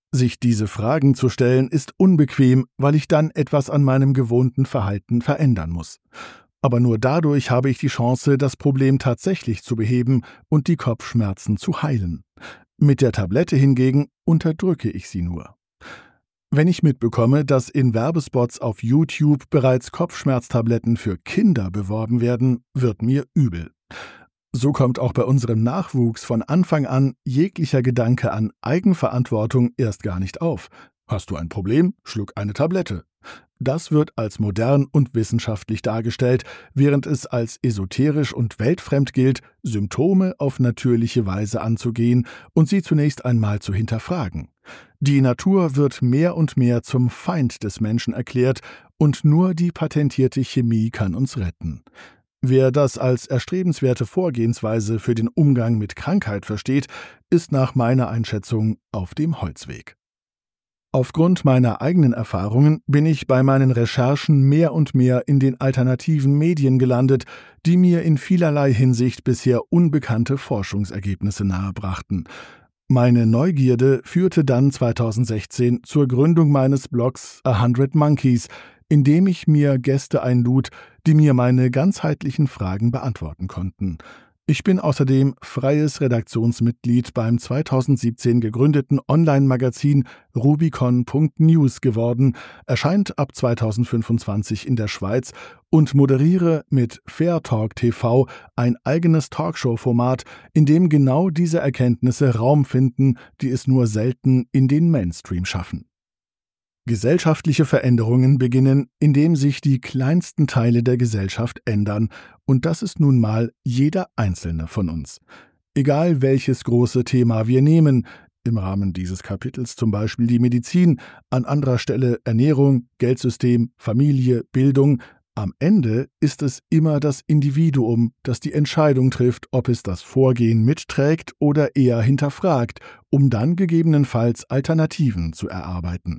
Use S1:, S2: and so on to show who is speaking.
S1: Sich diese Fragen zu stellen, ist unbequem, weil ich dann etwas an meinem gewohnten Verhalten verändern muss. Aber nur dadurch habe ich die Chance, das Problem tatsächlich zu beheben und die Kopfschmerzen zu heilen. Mit der Tablette hingegen unterdrücke ich sie nur. Wenn ich mitbekomme, dass in Werbespots auf YouTube bereits Kopfschmerztabletten für Kinder beworben werden, wird mir übel. So kommt auch bei unserem Nachwuchs von Anfang an jeglicher Gedanke an Eigenverantwortung erst gar nicht auf. Hast du ein Problem? Schluck eine Tablette. Das wird als modern und wissenschaftlich dargestellt, während es als esoterisch und weltfremd gilt, Symptome auf natürliche Weise anzugehen und sie zunächst einmal zu hinterfragen. Die Natur wird mehr und mehr zum Feind des Menschen erklärt und nur die patentierte Chemie kann uns retten. Wer das als erstrebenswerte Vorgehensweise für den Umgang mit Krankheit versteht, ist nach meiner Einschätzung auf dem Holzweg. Aufgrund meiner eigenen Erfahrungen bin ich bei meinen Recherchen mehr und mehr in den alternativen Medien gelandet, die mir in vielerlei Hinsicht bisher unbekannte Forschungsergebnisse nahebrachten. Meine Neugierde führte dann 2016 zur Gründung meines Blogs 100 Monkeys, in dem ich mir Gäste einlud, die mir meine ganzheitlichen Fragen beantworten konnten. Ich bin außerdem freies Redaktionsmitglied beim 2017 gegründeten Online-Magazin Rubicon.News geworden, erscheint ab 2025 in der Schweiz und moderiere mit Fair Talk TV ein eigenes Talkshow-Format, in dem genau diese Erkenntnisse Raum finden, die es nur selten in den Mainstream schaffen. Gesellschaftliche Veränderungen beginnen, indem sich die kleinsten Teile der Gesellschaft ändern, und das ist nun mal jeder einzelne von uns. Egal welches große Thema wir nehmen, im Rahmen dieses Kapitels zum Beispiel die Medizin, an anderer Stelle Ernährung, Geldsystem, Familie, Bildung, am Ende ist es immer das Individuum, das die Entscheidung trifft, ob es das Vorgehen mitträgt oder eher hinterfragt, um dann gegebenenfalls Alternativen zu erarbeiten.